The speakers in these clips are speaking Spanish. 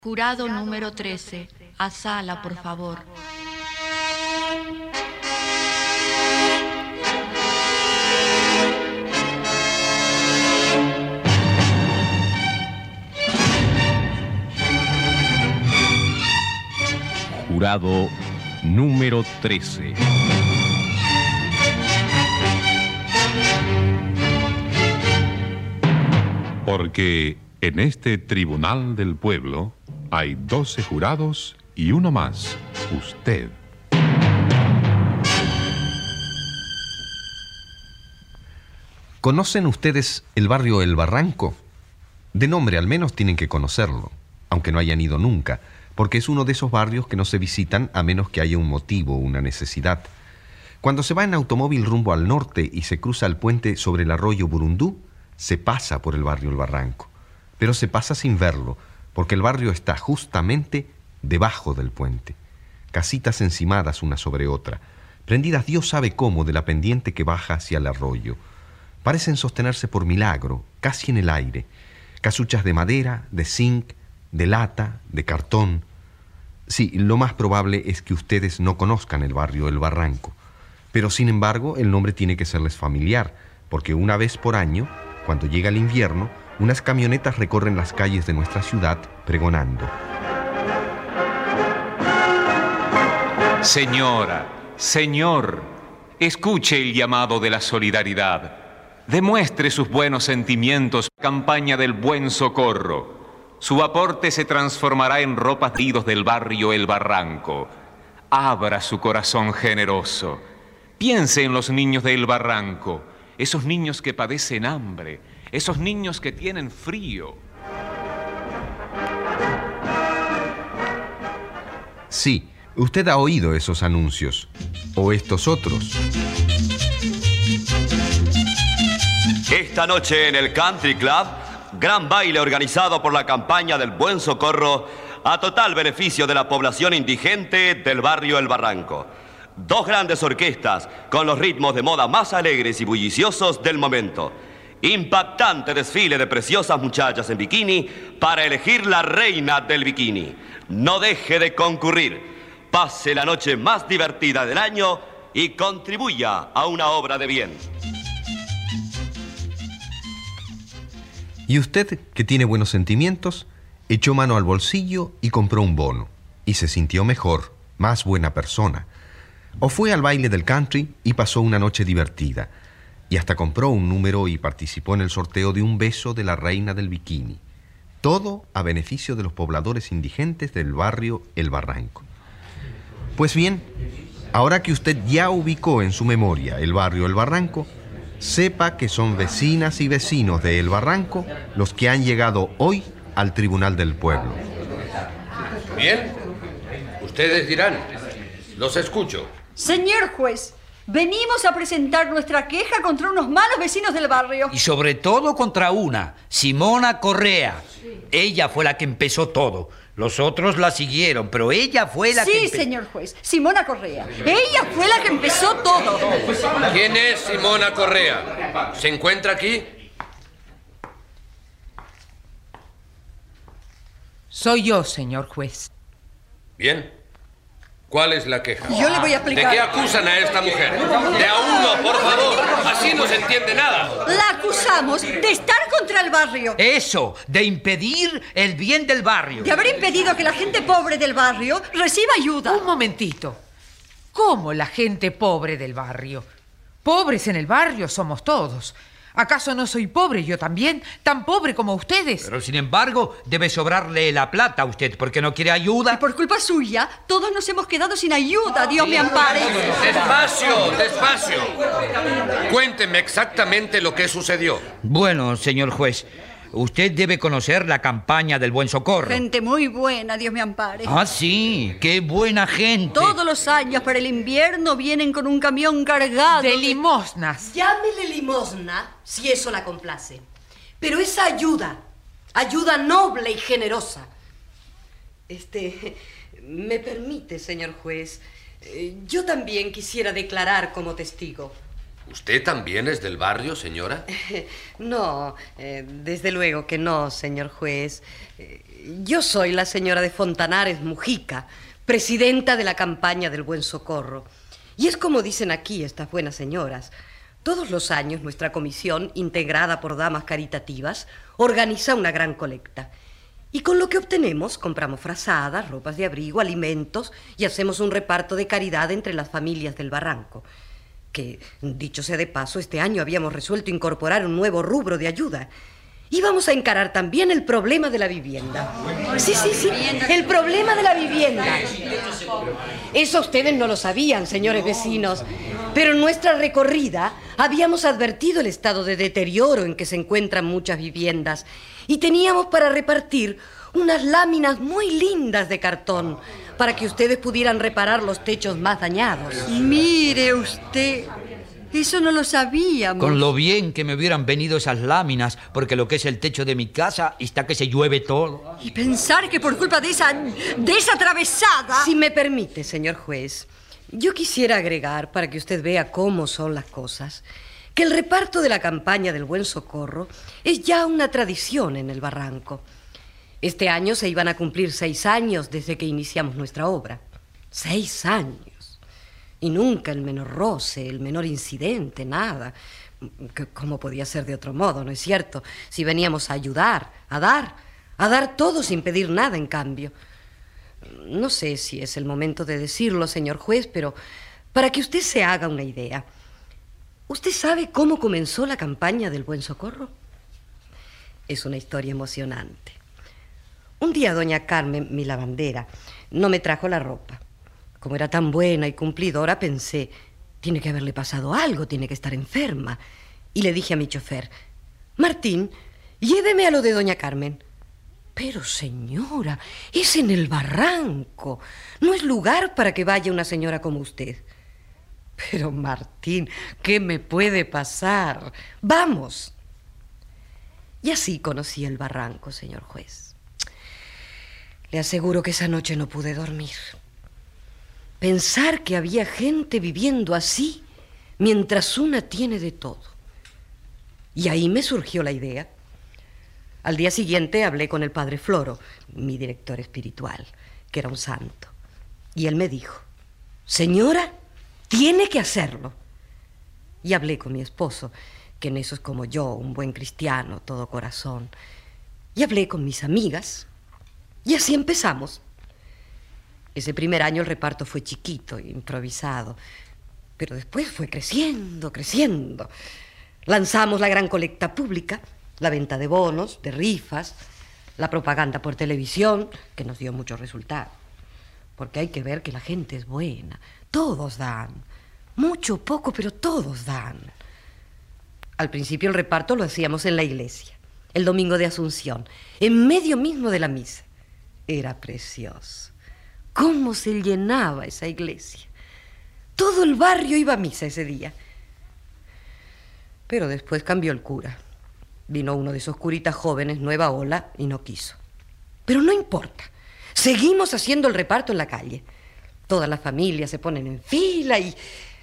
Jurado número 13, a sala, por favor. Jurado número 13. Porque en este tribunal del pueblo hay 12 jurados y uno más, usted. ¿Conocen ustedes el barrio El Barranco? De nombre al menos tienen que conocerlo, aunque no hayan ido nunca, porque es uno de esos barrios que no se visitan a menos que haya un motivo o una necesidad. Cuando se va en automóvil rumbo al norte y se cruza el puente sobre el arroyo Burundú, se pasa por el barrio El Barranco, pero se pasa sin verlo, porque el barrio está justamente debajo del puente. Casitas encimadas una sobre otra, prendidas Dios sabe cómo de la pendiente que baja hacia el arroyo. Parecen sostenerse por milagro, casi en el aire. Casuchas de madera, de zinc, de lata, de cartón. Sí, lo más probable es que ustedes no conozcan el barrio El Barranco, pero sin embargo el nombre tiene que serles familiar, porque una vez por año, cuando llega el invierno, unas camionetas recorren las calles de nuestra ciudad pregonando. Señora, señor, escuche el llamado de la solidaridad. Demuestre sus buenos sentimientos, campaña del buen socorro. Su aporte se transformará en ropas tidos del barrio El Barranco. Abra su corazón generoso. Piense en los niños del Barranco, esos niños que padecen hambre, esos niños que tienen frío. Sí, usted ha oído esos anuncios, o estos otros. Esta noche en el Country Club, gran baile organizado por la campaña del Buen Socorro a total beneficio de la población indigente del barrio El Barranco. 2 grandes orquestas con los ritmos de moda más alegres y bulliciosos del momento. Impactante desfile de preciosas muchachas en bikini para elegir la reina del bikini. No deje de concurrir. Pase la noche más divertida del año y contribuya a una obra de bien. Y usted, que tiene buenos sentimientos, echó mano al bolsillo y compró un bono. Y se sintió mejor, más buena persona. O fue al baile del country y pasó una noche divertida. Y hasta compró un número y participó en el sorteo de un beso de la reina del bikini. Todo a beneficio de los pobladores indigentes del barrio El Barranco. Pues bien, ahora que usted ya ubicó en su memoria el barrio El Barranco, sepa que son vecinas y vecinos de El Barranco los que han llegado hoy al Tribunal del Pueblo. Bien, ustedes dirán, los escucho. Señor juez, venimos a presentar nuestra queja contra unos malos vecinos del barrio. Y sobre todo contra una, Simona Correa. Ella fue la que empezó todo. Los otros la siguieron, pero ella fue la que... Sí, señor juez, Simona Correa. Ella fue la que empezó todo. ¿Quién es Simona Correa? ¿Se encuentra aquí? Soy yo, señor juez. Bien. ¿Cuál es la queja? Yo le voy a explicar. ¿De qué acusan a esta mujer? De a uno, por favor. Así no se entiende nada. La acusamos de estar contra el barrio. Eso, de impedir el bien del barrio. De haber impedido que la gente pobre del barrio reciba ayuda. Un momentito. ¿Cómo la gente pobre del barrio? Pobres en el barrio somos todos. ¿Acaso no soy pobre yo también? ¿Tan pobre como ustedes? Pero sin embargo, debe sobrarle la plata a usted porque no quiere ayuda. Y por culpa suya, todos nos hemos quedado sin ayuda. Dios me ampare. Despacio, despacio. Cuénteme exactamente lo que sucedió. Bueno, señor juez, usted debe conocer la campaña del Buen Socorro. Gente muy buena, Dios me ampare. Ah, sí, qué buena gente. Todos los años para el invierno vienen con un camión cargado De limosnas. Llámele limosna si eso la complace. Pero es ayuda noble y generosa. ¿Me permite, señor juez? Yo también quisiera declarar como testigo. ¿Usted también es del barrio, señora? No, desde luego que no, señor juez. Yo soy la señora de Fontanares Mujica, presidenta de la campaña del Buen Socorro. Y es como dicen aquí estas buenas señoras. Todos los años nuestra comisión, integrada por damas caritativas, organiza una gran colecta. Y con lo que obtenemos compramos frazadas, ropas de abrigo, alimentos y hacemos un reparto de caridad entre las familias del barranco. Que, dicho sea de paso, este año habíamos resuelto incorporar un nuevo rubro de ayuda. Íbamos a encarar también el problema de la vivienda. Sí, el problema de la vivienda. Eso ustedes no lo sabían, señores vecinos. Pero en nuestra recorrida habíamos advertido el estado de deterioro en que se encuentran muchas viviendas y teníamos para repartir unas láminas muy lindas de cartón para que ustedes pudieran reparar los techos más dañados. Mire usted, eso no lo sabíamos. Con lo bien que me hubieran venido esas láminas, porque lo que es el techo de mi casa está que se llueve todo. Y pensar que por culpa de esa atravesada... Si me permite, señor juez, yo quisiera agregar, para que usted vea cómo son las cosas, que el reparto de la campaña del Buen Socorro es ya una tradición en el barranco. Este año se iban a cumplir 6 años desde que iniciamos nuestra obra. 6 años. Y nunca el menor roce, el menor incidente, nada. ¿Cómo podía ser de otro modo, no es cierto? Si veníamos a ayudar, a dar todo sin pedir nada en cambio. No sé si es el momento de decirlo, señor juez, pero para que usted se haga una idea. ¿Usted sabe cómo comenzó la campaña del Buen Socorro? Es una historia emocionante. Un día doña Carmen, mi lavandera, no me trajo la ropa. Como era tan buena y cumplidora, pensé, tiene que haberle pasado algo, tiene que estar enferma. Y le dije a mi chofer, Martín, lléveme a lo de doña Carmen. Pero señora, es en el barranco. No es lugar para que vaya una señora como usted. Pero Martín, ¿qué me puede pasar? ¡Vamos! Y así conocí el barranco, señor juez. Le aseguro que esa noche no pude dormir. Pensar que había gente viviendo así mientras una tiene de todo. Y ahí me surgió la idea. Al día siguiente hablé con el padre Floro, mi director espiritual, que era un santo. Y él me dijo, señora, tiene que hacerlo. Y hablé con mi esposo, que en eso es como yo, un buen cristiano, todo corazón. Y hablé con mis amigas. Y así empezamos. Ese primer año el reparto fue chiquito, improvisado. Pero después fue creciendo. Lanzamos la gran colecta pública, la venta de bonos, de rifas, la propaganda por televisión, que nos dio mucho resultado. Porque hay que ver que la gente es buena. Todos dan. Mucho, poco, pero todos dan. Al principio el reparto lo hacíamos en la iglesia, el domingo de Asunción, en medio mismo de la misa. Era precioso. ¿Cómo se llenaba esa iglesia? Todo el barrio iba a misa ese día. Pero después cambió el cura. Vino uno de esos curitas jóvenes, nueva ola, y no quiso. Pero no importa. Seguimos haciendo el reparto en la calle. Todas las familias se ponen en fila y...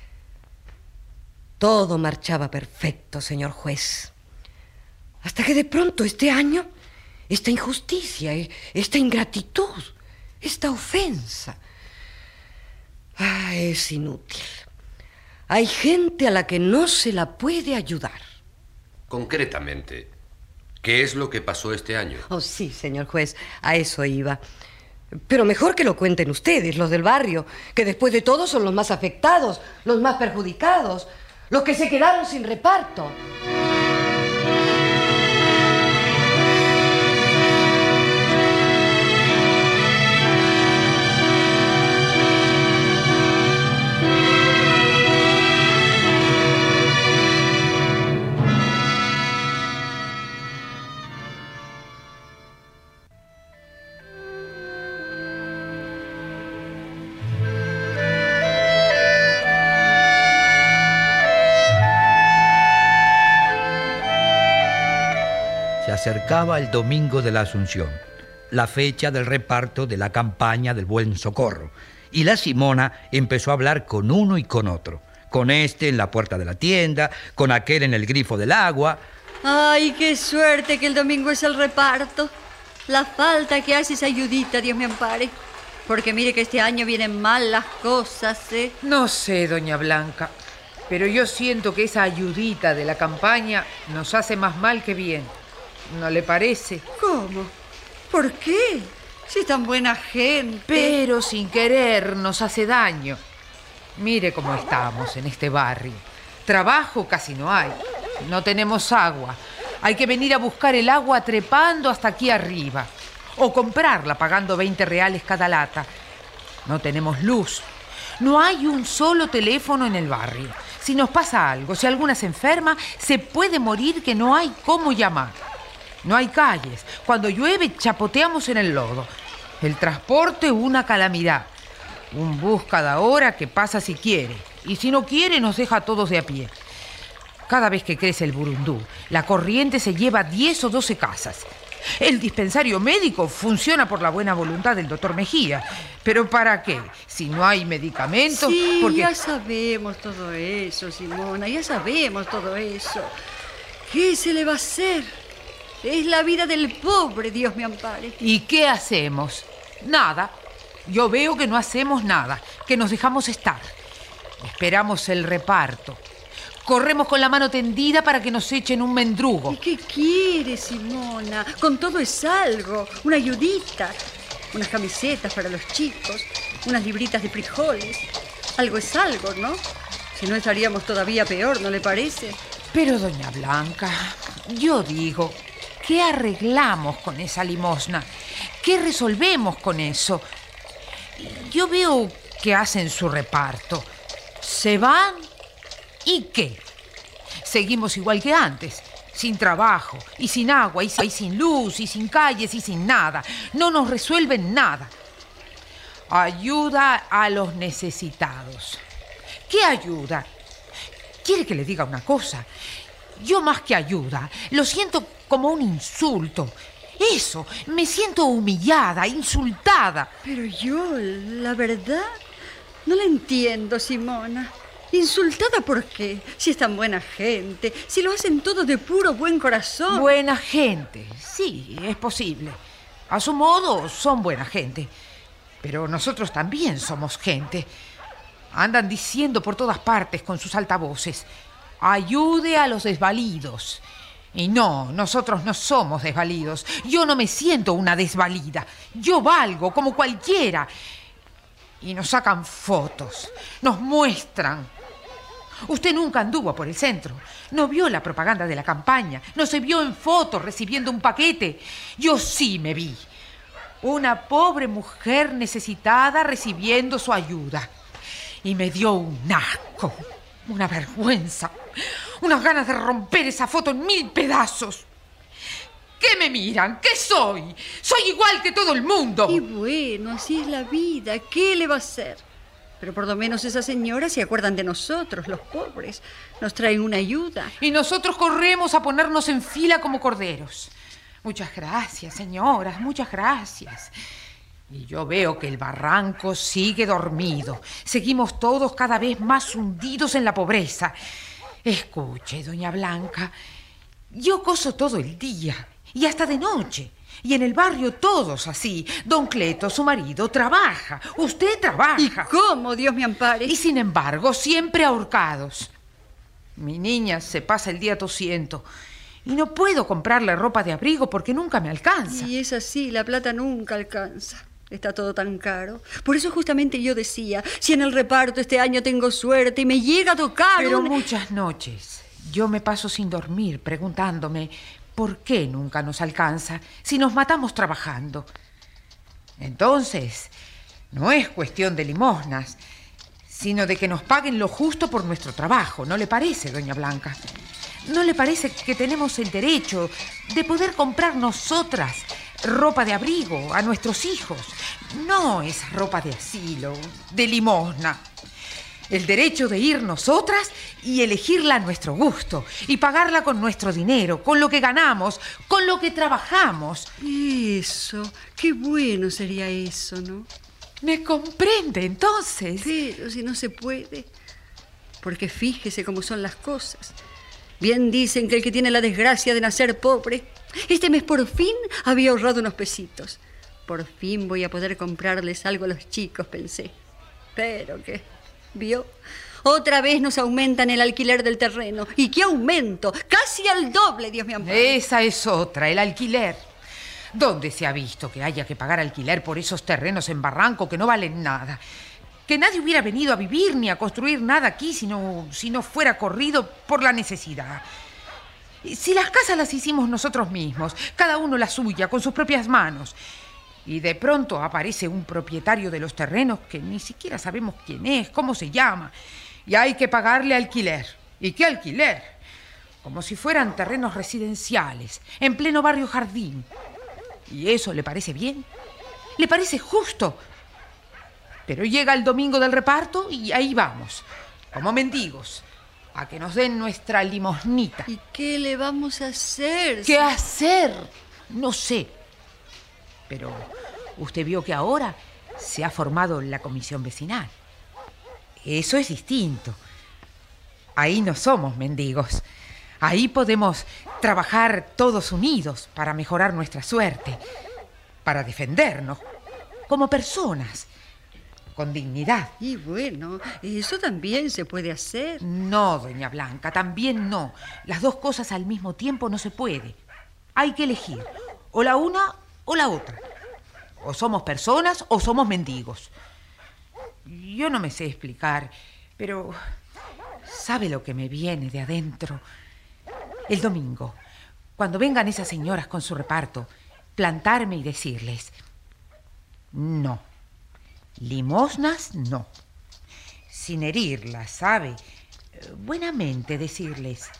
Todo marchaba perfecto, señor juez. Hasta que de pronto este año, esta injusticia, esta ingratitud, esta ofensa... es inútil. Hay gente a la que no se la puede ayudar. Concretamente, ¿qué es lo que pasó este año? Oh, sí, señor juez, a eso iba. Pero mejor que lo cuenten ustedes, los del barrio, que después de todo son los más afectados, los más perjudicados, los que se quedaron sin reparto. Se acercaba el domingo de la Asunción, la fecha del reparto de la campaña del Buen Socorro, y la Simona empezó a hablar con uno y con otro, Con este en la puerta de la tienda, con aquel en el grifo del agua. Ay, qué suerte que el domingo es el reparto. La falta que hace esa ayudita, Dios me ampare. Porque mire que este año vienen mal las cosas, ¿eh? No sé, doña Blanca, pero yo siento que esa ayudita de la campaña nos hace más mal que bien. ¿No le parece? ¿Cómo? ¿Por qué? Si es tan buena gente. Pero sin querer nos hace daño. Mire cómo estamos en este barrio. Trabajo casi no hay. No tenemos agua. Hay que venir a buscar el agua trepando hasta aquí arriba. O comprarla pagando 20 reales cada lata. No tenemos luz. No hay un solo teléfono en el barrio. Si nos pasa algo, si alguna se enferma, se puede morir que no hay cómo llamar. No hay calles. Cuando llueve, chapoteamos en el lodo. El transporte, una calamidad. Un bus cada hora que pasa si quiere. Y si no quiere, nos deja a todos de a pie. Cada vez que crece el burundú, la corriente se lleva 10 o 12 casas. El dispensario médico funciona por la buena voluntad del doctor Mejía. ¿Pero para qué? Si no hay medicamentos... Sí, porque... ya sabemos todo eso, Simona, ya sabemos todo eso. ¿Qué se le va a hacer? Es la vida del pobre, Dios me ampare. ¿Y qué hacemos? Nada. Yo veo que no hacemos nada, que nos dejamos estar. Esperamos el reparto. Corremos con la mano tendida para que nos echen un mendrugo. ¿Y qué quieres, Simona? Con todo es algo. Una ayudita. Unas camisetas para los chicos. Unas libritas de frijoles. Algo es algo, ¿no? Si no estaríamos todavía peor, ¿no le parece? Pero, doña Blanca, yo digo, ¿qué arreglamos con esa limosna? ¿Qué resolvemos con eso? Yo veo que hacen su reparto. Se van... ¿Y qué? Seguimos igual que antes, sin trabajo, y sin agua, y sin luz, y sin calles, y sin nada. No nos resuelven nada. Ayuda a los necesitados. ¿Qué ayuda? ¿Quiere que le diga una cosa? Yo más que ayuda, lo siento como un insulto. Eso, me siento humillada, insultada. Pero yo, la verdad, no la entiendo, Simona. ¿Insultada por qué? Si es tan buena gente, si lo hacen todo de puro buen corazón. Buena gente, sí, es posible. A su modo, son buena gente. Pero nosotros también somos gente. Andan diciendo por todas partes con sus altavoces: ayude a los desvalidos. Y no, nosotros no somos desvalidos. Yo no me siento una desvalida. Yo valgo como cualquiera. Y nos sacan fotos, nos muestran. Usted nunca anduvo por el centro, no vio la propaganda de la campaña, no se vio en fotos recibiendo un paquete. Yo sí me vi. Una pobre mujer necesitada recibiendo su ayuda. Y me dio un asco, una vergüenza, unas ganas de romper esa foto en 1000 pedazos. ¿Qué me miran? ¿Qué soy? Soy igual que todo el mundo. Y bueno, así es la vida. ¿Qué le va a hacer? Pero por lo menos esas señoras se acuerdan de nosotros, los pobres. Nos traen una ayuda. Y nosotros corremos a ponernos en fila como corderos. Muchas gracias, señoras, muchas gracias. Y yo veo que el barranco sigue dormido. Seguimos todos cada vez más hundidos en la pobreza. Escuche, doña Blanca, yo coso todo el día y hasta de noche. Y en el barrio todos así. Don Cleto, su marido, trabaja. Usted trabaja. ¿Y cómo, Dios me ampare? Y sin embargo, siempre ahorcados. Mi niña se pasa el día tosiendo. Y no puedo comprarle ropa de abrigo porque nunca me alcanza. Y es así, la plata nunca alcanza. Está todo tan caro. Por eso justamente yo decía, si en el reparto este año tengo suerte y me llega a tocar... Pero muchas noches yo me paso sin dormir preguntándome... ¿Por qué nunca nos alcanza si nos matamos trabajando? Entonces, no es cuestión de limosnas, sino de que nos paguen lo justo por nuestro trabajo, ¿no le parece, doña Blanca? ¿No le parece que tenemos el derecho de poder comprar nosotras ropa de abrigo a nuestros hijos? No esa ropa de asilo, de limosna. El derecho de ir nosotras y elegirla a nuestro gusto y pagarla con nuestro dinero, con lo que ganamos, con lo que trabajamos. Eso, qué bueno sería eso, ¿no? ¿Me comprende entonces? Pero si no se puede. Porque fíjese cómo son las cosas. Bien dicen que el que tiene la desgracia de nacer pobre, este mes por fin había ahorrado unos pesitos. Por fin voy a poder comprarles algo a los chicos, pensé. Pero que, ¿vio? Otra vez nos aumentan el alquiler del terreno. ¿Y qué aumento? Casi al doble, Dios me ampare. Esa es otra, el alquiler. ¿Dónde se ha visto que haya que pagar alquiler por esos terrenos en Barranco que no valen nada? Que nadie hubiera venido a vivir ni a construir nada aquí si no fuera corrido por la necesidad. Si las casas las hicimos nosotros mismos, cada uno la suya, con sus propias manos, y de pronto aparece un propietario de los terrenos que ni siquiera sabemos quién es, cómo se llama, y hay que pagarle alquiler. ¿Y qué alquiler? Como si fueran terrenos residenciales, en pleno barrio Jardín. ¿Y eso le parece bien? ¿Le parece justo? Pero llega el domingo del reparto y ahí vamos, como mendigos, a que nos den nuestra limosnita. ¿Y qué le vamos a hacer? ¿Qué hacer? No sé. Pero usted vio que ahora se ha formado la comisión vecinal. Eso es distinto. Ahí no somos mendigos. Ahí podemos trabajar todos unidos para mejorar nuestra suerte, para defendernos como personas, con dignidad. Y bueno, eso también se puede hacer. No, doña Blanca, también no. Las dos cosas al mismo tiempo no se puede. Hay que elegir, o la una o la otra. O somos personas o somos mendigos. Yo no me sé explicar, pero ¿sabe lo que me viene de adentro? El domingo, cuando vengan esas señoras con su reparto, plantarme y decirles: no, limosnas no. Sin herirlas, ¿sabe? Buenamente decirles: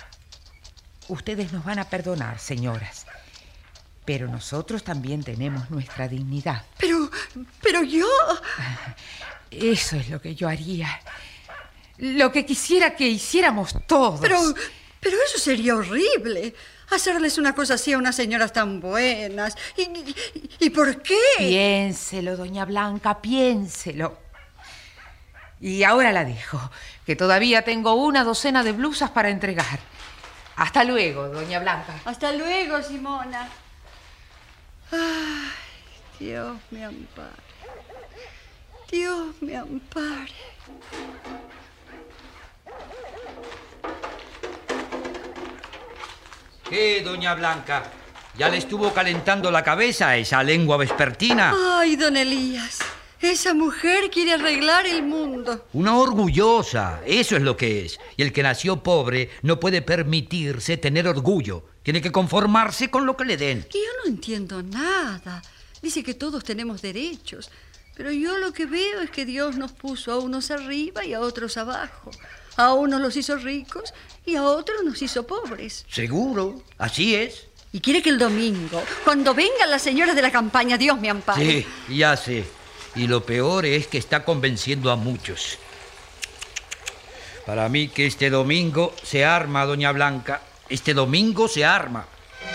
ustedes nos van a perdonar, señoras, pero nosotros también tenemos nuestra dignidad. Pero yo... Eso es lo que yo haría. Lo que quisiera que hiciéramos todos. Pero eso sería horrible. Hacerles una cosa así a unas señoras tan buenas. ¿Y por qué? Piénselo, doña Blanca, piénselo. Y ahora la dejo, que todavía tengo una docena de blusas para entregar. Hasta luego, doña Blanca. Hasta luego, Simona. Ay, Dios me ampare. Dios me ampare. ¿Qué, doña Blanca? ¿Ya le estuvo calentando la cabeza a esa lengua vespertina? Ay, don Elías, esa mujer quiere arreglar el mundo. Una orgullosa, eso es lo que es. Y el que nació pobre no puede permitirse tener orgullo. Tiene que conformarse con lo que le den. Y yo no entiendo nada. Dice que todos tenemos derechos. Pero yo lo que veo es que Dios nos puso a unos arriba y a otros abajo. A unos los hizo ricos y a otros nos hizo pobres. Seguro, así es. Y quiere que el domingo, cuando vengan las señoras de la campaña, Dios me ampare. Sí, ya sé. Y lo peor es que está convenciendo a muchos. Para mí que este domingo se arma, doña Blanca. Este domingo se arma.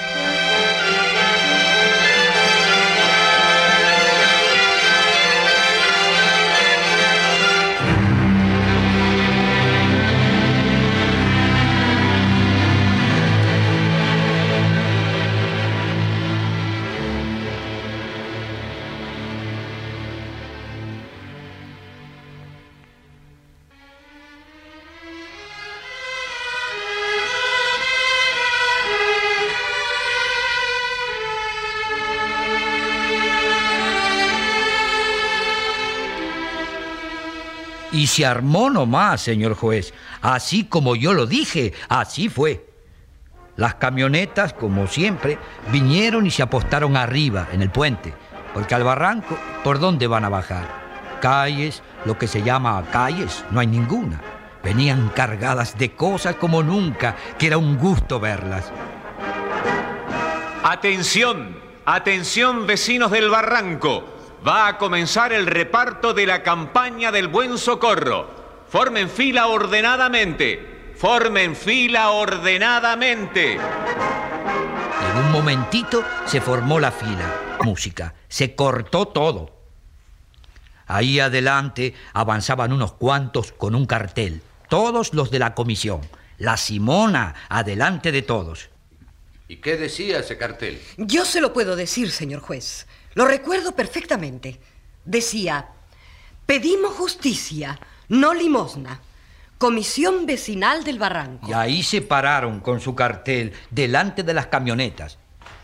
Y se armó nomás, señor juez. Así como yo lo dije, así fue. Las camionetas, como siempre, vinieron y se apostaron arriba, en el puente. Porque al barranco, ¿por dónde van a bajar? Calles, lo que se llama calles, no hay ninguna. Venían cargadas de cosas como nunca, que era un gusto verlas. ¡Atención! ¡Atención, vecinos del barranco! Va a comenzar el reparto de la campaña del Buen Socorro. Formen fila ordenadamente. Formen fila ordenadamente. En un momentito se formó la fila. Música. Se cortó todo. Ahí adelante avanzaban unos cuantos con un cartel. todos los de la comisión. La Simona, adelante de todos. ¿Y qué decía ese cartel? Yo se lo puedo decir, señor juez. Lo recuerdo perfectamente. Decía: pedimos justicia, no limosna. Comisión Vecinal del Barranco. Y ahí se pararon con su cartel delante de las camionetas.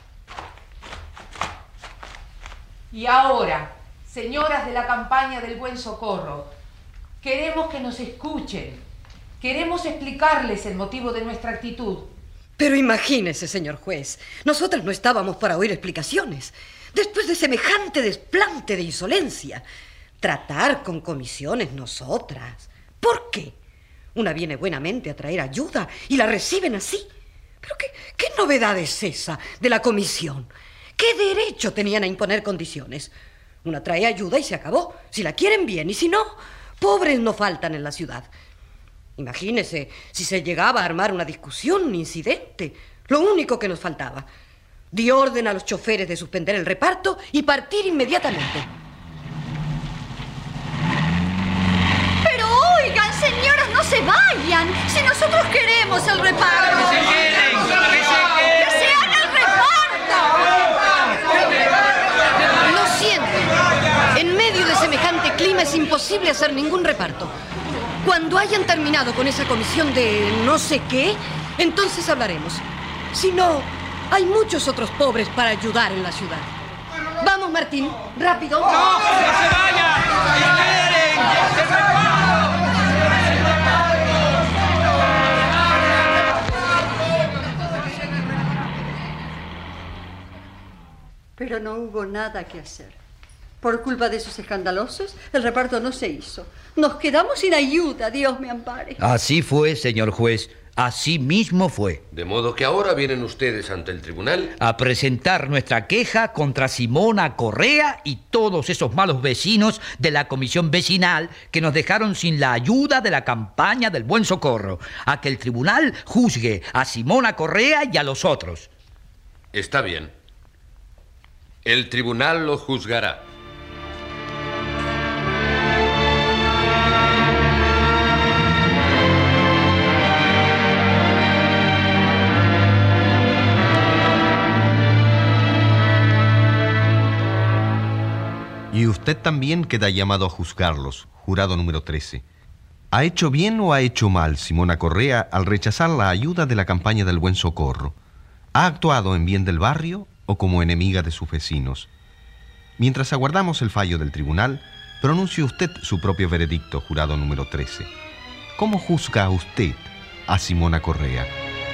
Y ahora, señoras de la campaña del Buen Socorro, queremos que nos escuchen. Queremos explicarles el motivo de nuestra actitud. Pero imagínese, señor juez, nosotras no estábamos para oír explicaciones. Después de semejante desplante de insolencia, tratar con comisiones nosotras. ¿Por qué? Una viene buenamente a traer ayuda y la reciben así. ¿Pero qué novedad es esa de la comisión? ¿Qué derecho tenían a imponer condiciones? Una trae ayuda y se acabó. Si la quieren, bien, y si no, pobres no faltan en la ciudad. Imagínese si se llegaba a armar una discusión, un incidente. Lo único que nos faltaba. Di orden a los choferes de suspender el reparto y partir inmediatamente. Pero oigan, señoras, no se vayan. Si nosotros queremos el reparto. ¡Que se queden! ¡Que se haga el reparto! Lo siento. En medio de semejante clima es imposible hacer ningún reparto. Cuando hayan terminado con esa comisión de no sé qué, entonces hablaremos. Si no, hay muchos otros pobres para ayudar en la ciudad. Vamos, Martín, rápido. ¡No! ¡Que se vayan! Pero no hubo nada que hacer. Por culpa de esos escandalosos, el reparto no se hizo. Nos quedamos sin ayuda, Dios me ampare. Así fue, señor juez. Así mismo fue. De modo que ahora vienen ustedes ante el tribunal A presentar nuestra queja contra Simona Correa y todos esos malos vecinos de la comisión vecinal que nos dejaron sin la ayuda de la campaña del Buen Socorro. A que el tribunal juzgue a Simona Correa y a los otros. Está bien. El tribunal lo juzgará. Y usted también queda llamado a juzgarlos, jurado número 13. ¿Ha hecho bien o ha hecho mal Simona Correa al rechazar la ayuda de la campaña del Buen Socorro? ¿Ha actuado en bien del barrio o como enemiga de sus vecinos? Mientras aguardamos el fallo del tribunal, pronuncie usted su propio veredicto, jurado número 13. ¿Cómo juzga usted a Simona Correa?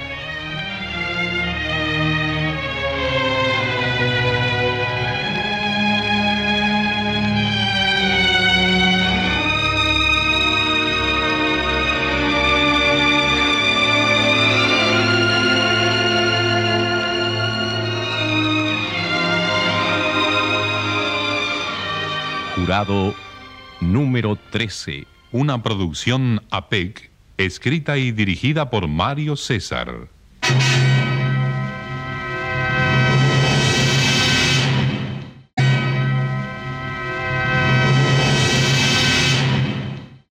Jurado número 13, una producción APEC, escrita y dirigida por Mario César.